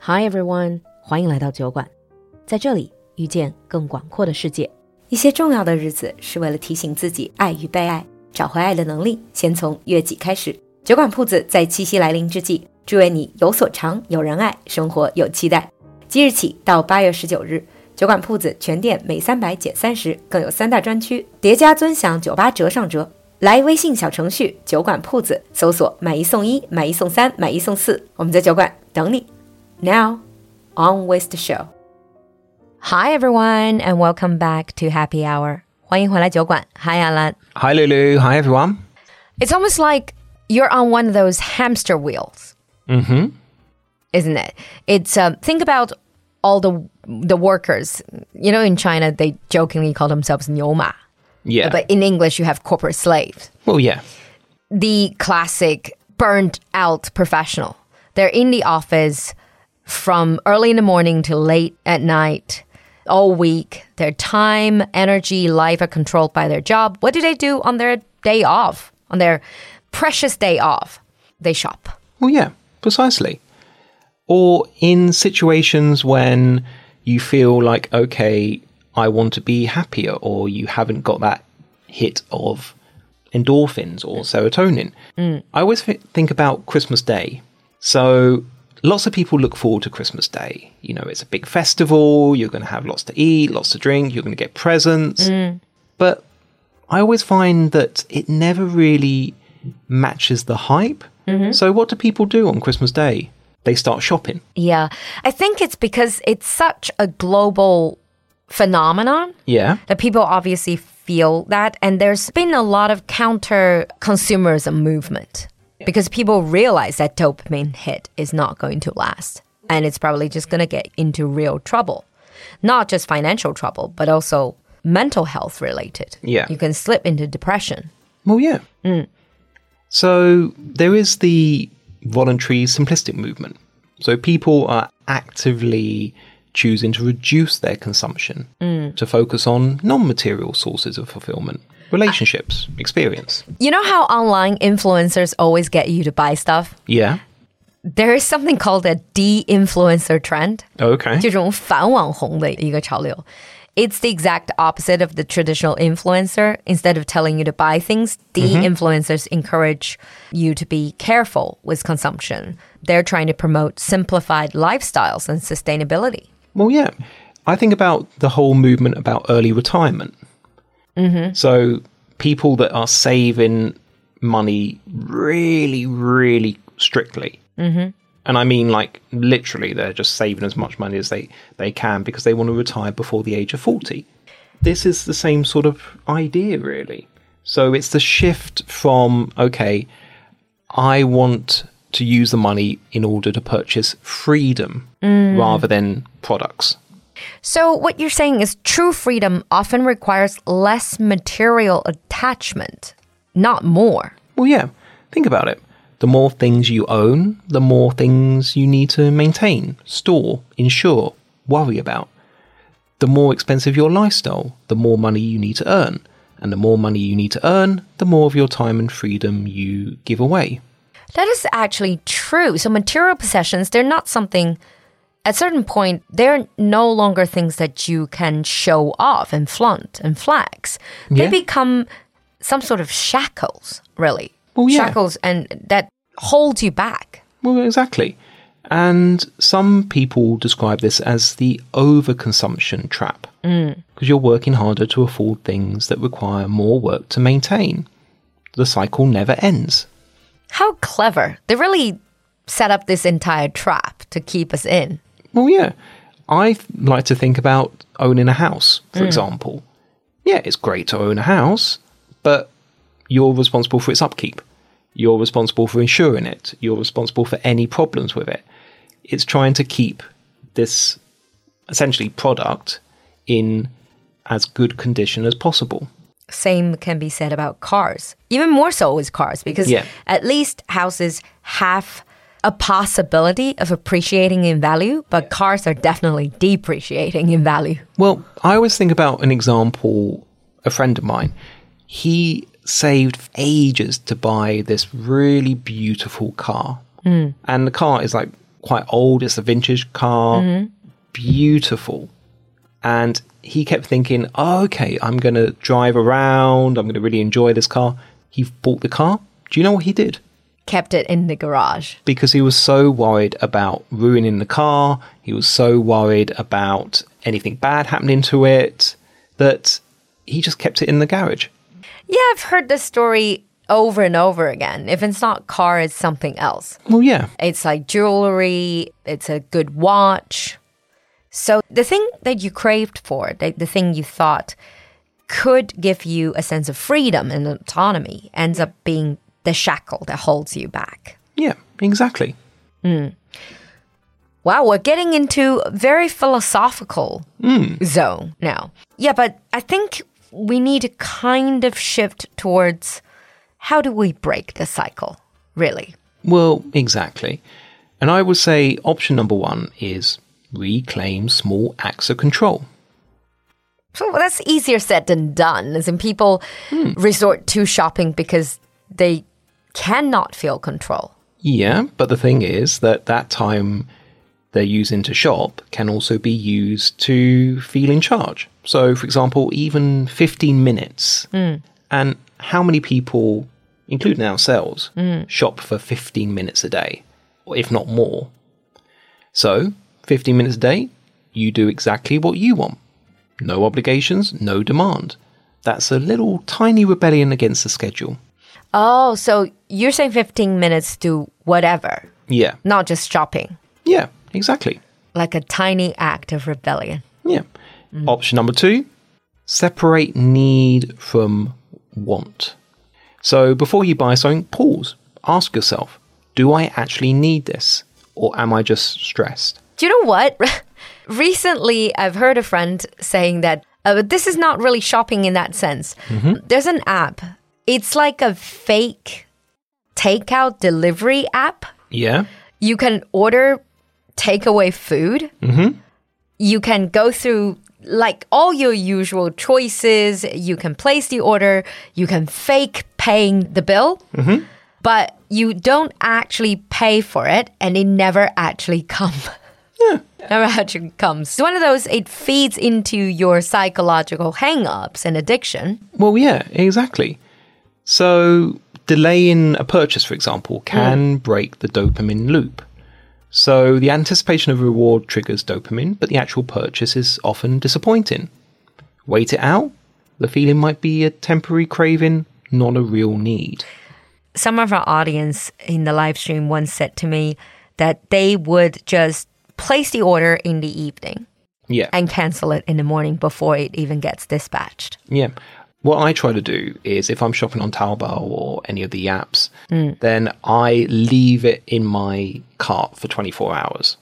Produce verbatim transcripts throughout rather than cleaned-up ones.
Hi everyone， 欢迎来到酒馆，在这里遇见更广阔的世界。一些重要的日子是为了提醒自己爱与被爱，找回爱的能力，先从悦己开始。酒馆铺子在七夕来临之际，祝愿你有所长，有人爱，生活有期待。即日起到八月十九日，酒馆铺子全店每三百减三十，更有三大专区叠加尊享九八折上折。来微信小程序酒馆铺子搜索买一送一，买一送三，买一送四，我们在酒馆等你。Now, on with the show. Hi everyone and welcome back to Happy Hour. 欢迎回来酒馆。Hi Alan. Hi Lulu. Hi everyone. It's almost like you're on one of those hamster wheels. Mm-hmm. Isn't it? It's uh, think about all the the workers. You know, in China, they jokingly call themselves 牛马. Yeah. But in English, you have corporate slaves. Well, yeah. The classic burnt out professional. They're in the office from early in the morning to late at night, all week. Their time, energy, life are controlled by their job. What do they do on their day off? On their precious day off? They shop. Well, yeah, precisely. Or in situations when you feel like, okay, I want to be happier, or you haven't got that hit of endorphins or serotonin. Mm. I always th- think about Christmas Day. So lots of people look forward to Christmas Day. You know, it's a big festival. You're going to have lots to eat, lots to drink. You're going to get presents. Mm. But I always find that it never really matches the hype. Mm-hmm. So what do people do on Christmas Day? They start shopping. Yeah. I think it's because it's such a global phenomenon. Yeah. That people obviously feel that. And there's been a lot of counter-consumerism movement. Because people realize that dopamine hit is not going to last. And it's probably just going to get into real trouble. Not just financial trouble, but also mental health related. Yeah. You can slip into depression. Well, yeah. Mm. So there is the voluntary simplistic movement. So people are actively choosing to reduce their consumption mm. to focus on non-material sources of fulfillment. Relationships, experience. You know how online influencers always get you to buy stuff? Yeah. There is something called a de-influencer trend. Okay. 这种反网红的一个潮流. It's the exact opposite of the traditional influencer. Instead of telling you to buy things, de-influencers mm-hmm. encourage you to be careful with consumption. They're trying to promote simplified lifestyles and sustainability. Well, yeah. I think about the whole movement about early retirement. Mm-hmm. So people that are saving money really, really strictly. Mm-hmm. And I mean, like, literally, they're just saving as much money as they, they can because they want to retire before the age of forty. This is the same sort of idea, really. So it's the shift from, okay, I want to use the money in order to purchase freedom mm. rather than products. So what you're saying is true freedom often requires less material attachment, not more. Well, yeah. Think about it. The more things you own, the more things you need to maintain, store, insure, worry about. The more expensive your lifestyle, the more money you need to earn. And the more money you need to earn, the more of your time and freedom you give away. That is actually true. So material possessions, they're not something... At a certain point, they're no longer things that you can show off and flaunt and flex. They yeah. become some sort of shackles, really. Well, yeah. Shackles and that holds you back. Well, exactly. And some people describe this as the overconsumption trap. Because mm. you're working harder to afford things that require more work to maintain. The cycle never ends. How clever. They really set up this entire trap to keep us in. Well, yeah. I like to think about owning a house, for mm. example. Yeah, it's great to own a house, but you're responsible for its upkeep. You're responsible for insuring it. You're responsible for any problems with it. It's trying to keep this, essentially, product in as good condition as possible. Same can be said about cars. Even more so with cars, because yeah. at least houses have a possibility of appreciating in value, but cars are definitely depreciating in value. Well, I always think about an example, a friend of mine. He saved ages to buy this really beautiful car. Mm. And the car is like quite old. It's a vintage car. Mm-hmm. Beautiful. And he kept thinking, oh, okay, I'm going to drive around. I'm going to really enjoy this car. He bought the car. Do you know what he did? Kept it in the garage. Because he was so worried about ruining the car. He was so worried about anything bad happening to it that he just kept it in the garage. Yeah, I've heard this story over and over again. If it's not car, it's something else. Well, yeah. It's like jewelry. It's a good watch. So the thing that you craved for, the, the thing you thought could give you a sense of freedom and autonomy ends up being the shackle that holds you back. Yeah, exactly. Mm. Wow, we're getting into a very philosophical mm. zone now. Yeah, but I think we need to kind of shift towards how do we break the cycle, really? Well, exactly. And I would say option number one is reclaim small acts of control. So that's easier said than done, as in people mm. resort to shopping because they cannot feel control. Yeah, but the thing is that that time they're using to shop can also be used to feel in charge. So, for example, even fifteen minutes. Mm. And how many people, including ourselves, mm. shop for fifteen minutes a day, or if not more? So, fifteen minutes a day, you do exactly what you want. No obligations, no demand. That's a little tiny rebellion against the schedule. Oh, so you're saying fifteen minutes to whatever. Yeah. Not just shopping. Yeah, exactly. Like a tiny act of rebellion. Yeah. Mm. Option number two, separate need from want. So before you buy something, pause. Ask yourself, do I actually need this? Or am I just stressed? Do you know what? Recently, I've heard a friend saying that uh, this is not really shopping in that sense. Mm-hmm. There's an app. It's like a fake takeout delivery app. Yeah. You can order takeaway food. Mm-hmm. You can go through like all your usual choices. You can place the order. You can fake paying the bill. Mm-hmm. But you don't actually pay for it and it never actually comes. Yeah. Never actually comes. It's one of those, it feeds into your psychological hang-ups and addiction. Well, yeah, exactly. So delaying a purchase, for example, can mm. break the dopamine loop. So the anticipation of reward triggers dopamine, but the actual purchase is often disappointing. Wait it out. The feeling might be a temporary craving, not a real need. Some of our audience in the live stream once said to me that they would just place the order in the evening yeah. and cancel it in the morning before it even gets dispatched. Yeah. What I try to do is if I'm shopping on Taobao or any of the apps, mm. then I leave it in my cart for twenty-four hours.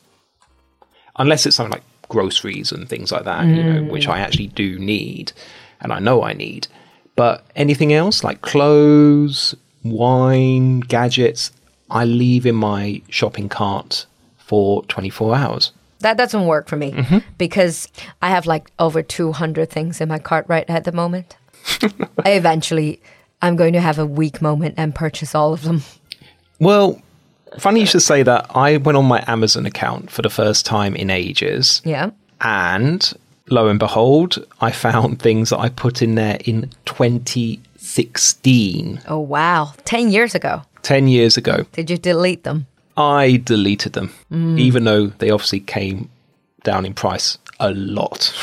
Unless it's something like groceries and things like that, mm. you know, which I actually do need and I know I need. But anything else like clothes, wine, gadgets, I leave in my shopping cart for twenty-four hours. That doesn't work for me mm-hmm. because I have like over two hundred things in my cart right at the moment. I eventually, I'm going to have a weak moment and purchase all of them. Well, funny you should say that. I went on my Amazon account for the first time in ages. Yeah. And lo and behold, I found things that I put in there in twenty sixteen. Oh, wow. ten years ago. ten years ago. Did you delete them? I deleted them, mm. even though they obviously came down in price a lot.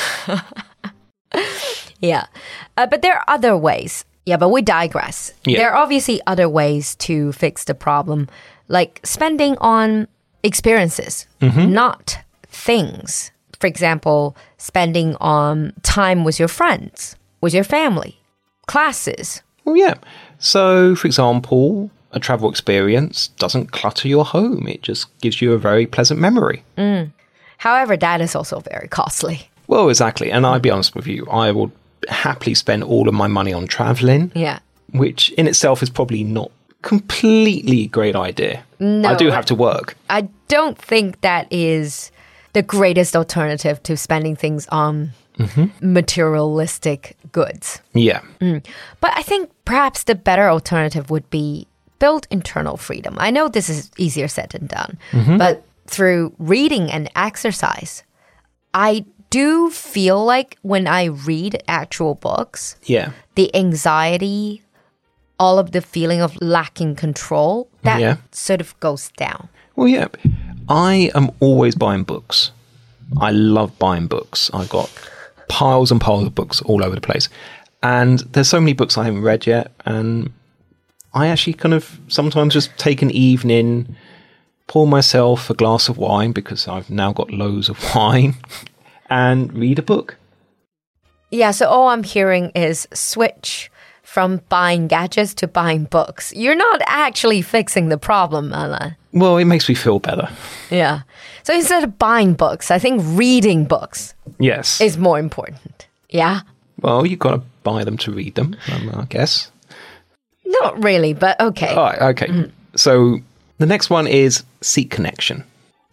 Yeah. Uh, but there are other ways. Yeah, but we digress. Yeah. There are obviously other ways to fix the problem, like spending on experiences, mm-hmm. not things. For example, spending on time with your friends, with your family, classes. Well, yeah. So, for example, a travel experience doesn't clutter your home. It just gives you a very pleasant memory. Mm. However, that is also very costly. Well, exactly. And I'll be honest with you, I will happily spend all of my money on traveling. Yeah. Which in itself is probably not completely a great idea. No. I do have to work. I don't think that is the greatest alternative to spending things on mm-hmm. materialistic goods. Yeah. Mm. But I think perhaps the better alternative would be build internal freedom. I know this is easier said than done, mm-hmm. but through reading and exercise, I do feel like when I read actual books, yeah, the anxiety, all of the feeling of lacking control, that yeah. sort of goes down. Well, yeah, I am always buying books. I love buying books. I've got piles and piles of books all over the place. And there's so many books I haven't read yet. And I actually kind of sometimes just take an evening, pour myself a glass of wine because I've now got loads of wine and read a book. Yeah, so all I'm hearing is switch from buying gadgets to buying books. You're not actually fixing the problem, Alan. Well, it makes me feel better. Yeah. So instead of buying books, I think reading books Yes. is more important. Yeah? Well, you've got to buy them to read them, um, I guess. Not really, but okay. All right, okay. Mm. So the next one is seek connection.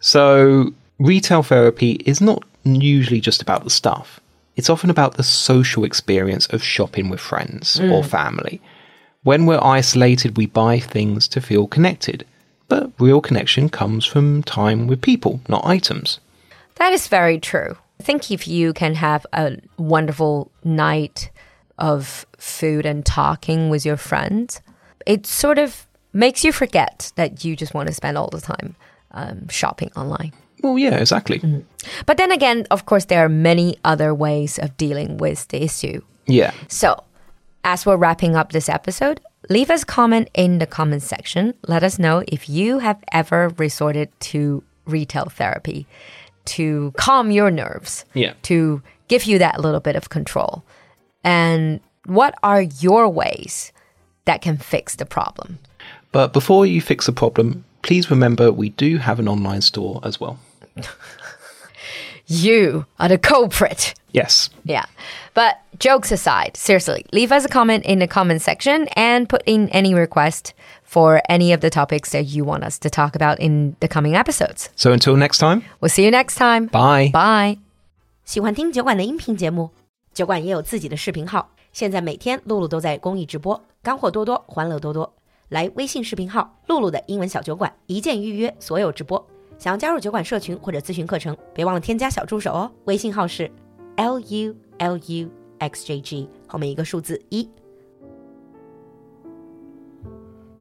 So retail therapy is not usually just about the stuff. It's often about the social experience of shopping with friends mm. or family. When we're isolated, we buy things to feel connected. But real connection comes from time with people, not items. That is very true. I think if you can have a wonderful night of food and talking with your friends, it sort of makes you forget that you just want to spend all the time um, shopping online. Well, yeah, exactly. Mm-hmm. But then again, of course, there are many other ways of dealing with the issue. Yeah. So, as we're wrapping up this episode, leave us a comment in the comment section. Let us know if you have ever resorted to retail therapy to calm your nerves, yeah. to give you that little bit of control. And what are your ways that can fix the problem? But before you fix the problem, please remember we do have an online store as well. You are the culprit. Yes. Yeah. But jokes aside, seriously, leave us a comment in the comment section and put in any request for any of the topics that you want us to talk about in the coming episodes. So until next time, we'll see you next time. Bye. Bye. 喜欢听酒馆的音频节目，酒馆也有自己的视频号，现在每天露露都在公益直播，干货多多，欢乐多多。来微信视频号露露的英文小酒馆，一键预约所有直播。想要加入酒馆社群或者咨询课程，别忘了添加小助手哦。微信号是 L U L U X J G， 后面一个数字一。